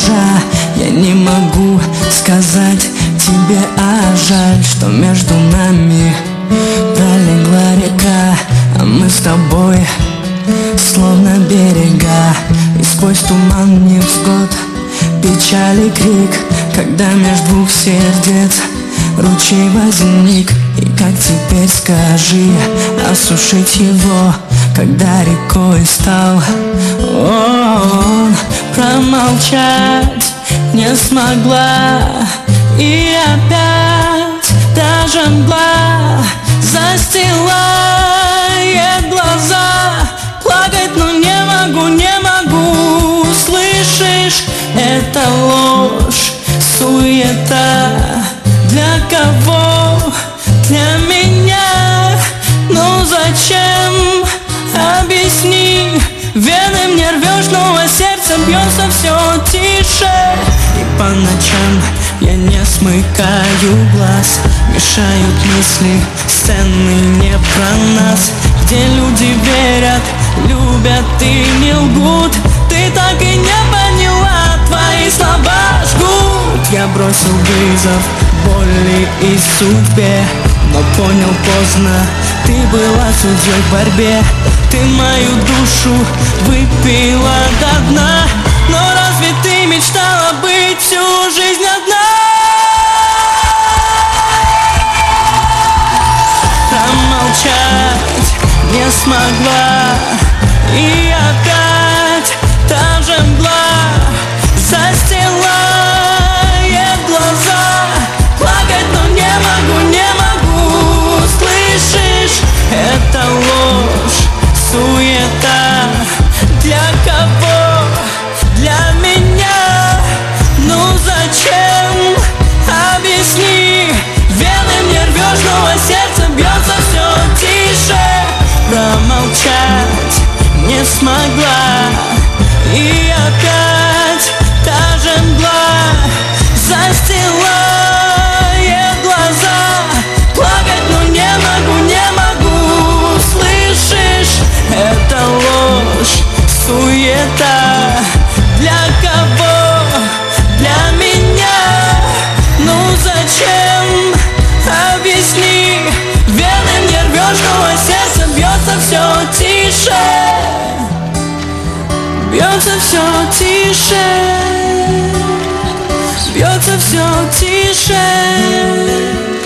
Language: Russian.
ножа. Я не могу сказать тебе, а жаль, что между нами пролегла река, а мы с тобой словно берега. И сквозь туман невзгод, печаль и крик, когда между двух сердец ручей возник. И как теперь, скажи, осушить его, когда рекой стал он? Промолчать не смогла, и опять даже мгла застилает глаза. Плакать, но не могу, не могу. Слышишь, это ложь, суета. Для кого? Для меня. Ну зачем? Объясни. Вены мне рвешь, но а сердце бьется все тише. И по ночам я не смыкаю глаз, мешают мысли, сцены не про нас, где люди верят, любят и не лгут. Ты так и не поняла, твои слова жгут. Я бросил вызов боли и судьбе, но понял поздно, ты была судьей в борьбе. Ты мою душу выпила до дна, но разве ты мечтала быть всю жизнь одна? Промолчать не смогла, и опять та же мгла застилает глаза. Плакать, но не могу, не могу. Слышишь, это ложь, суета. Для кого? Для меня. Ну зачем? Объясни. Вены мне рвешь, но а сердце бьется все тише. Промолчать не смогла, и опять та же мгла застилает глаза. Плакать, но не могу, не могу. Слышишь, это ложь, суета. Для кого? Для меня. Ну зачем? Объясни. Вены мне рвешь, но а сердце бьется все тише. Бьется все тише. Бьется все тише.